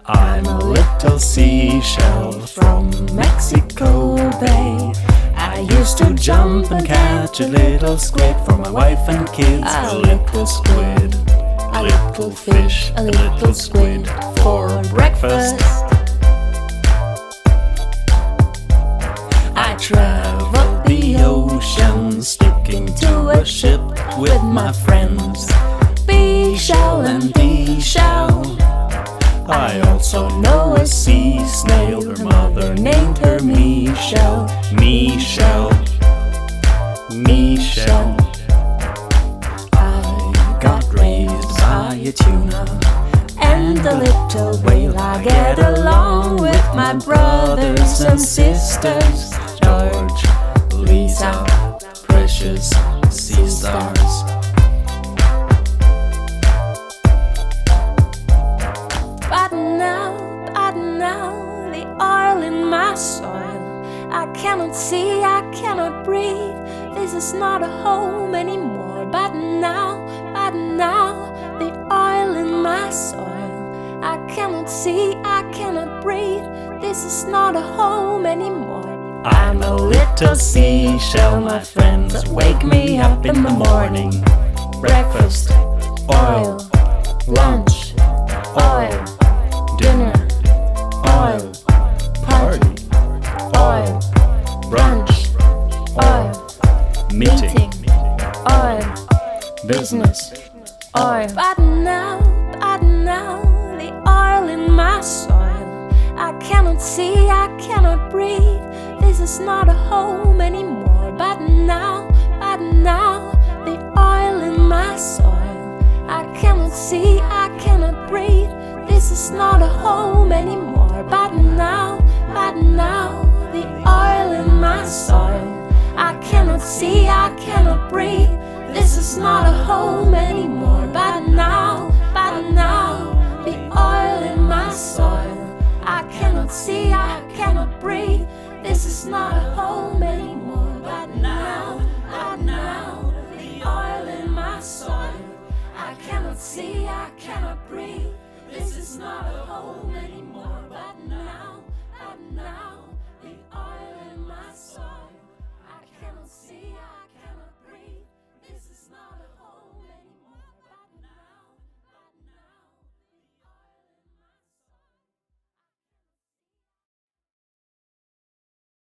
I'm a little seashell from Mexico Bay. I used to jump and catch a little squid for my wife and kids. A little squid, a little fish, a little squid for breakfast. I traveled the ocean, sticking to a ship with my friends, Bee-shell and Bee-shell. I also know a sea snail, her mother named her Michelle. Michelle, Michelle. I got raised by a tuna and a little whale. I get along with my brothers and sisters, George, Lisa, precious sea stars. But now, the oil in my soil, I cannot see, I cannot breathe. This is not a home anymore. But now, the oil in my soil, I cannot see, I cannot breathe. This is not a home anymore. I'm a little seashell, my friends wake me up in the morning. Breakfast, oil, lunch, oil, dinner, oil, party, oil, brunch, oil, meeting, Oil, business, oil. But now, the oil in my soil, I cannot see, I cannot breathe. This is not a home anymore. But now, the oil in my soil, I cannot see, I cannot breathe. This is not a home anymore. But now, the oil in my soil, I cannot see, I cannot breathe. This is not a home anymore. But now, the oil in my soil, I cannot see, I cannot breathe. This is not a home anymore. But now, the oil in my soil, I cannot see, I cannot breathe. This is not a home anymore.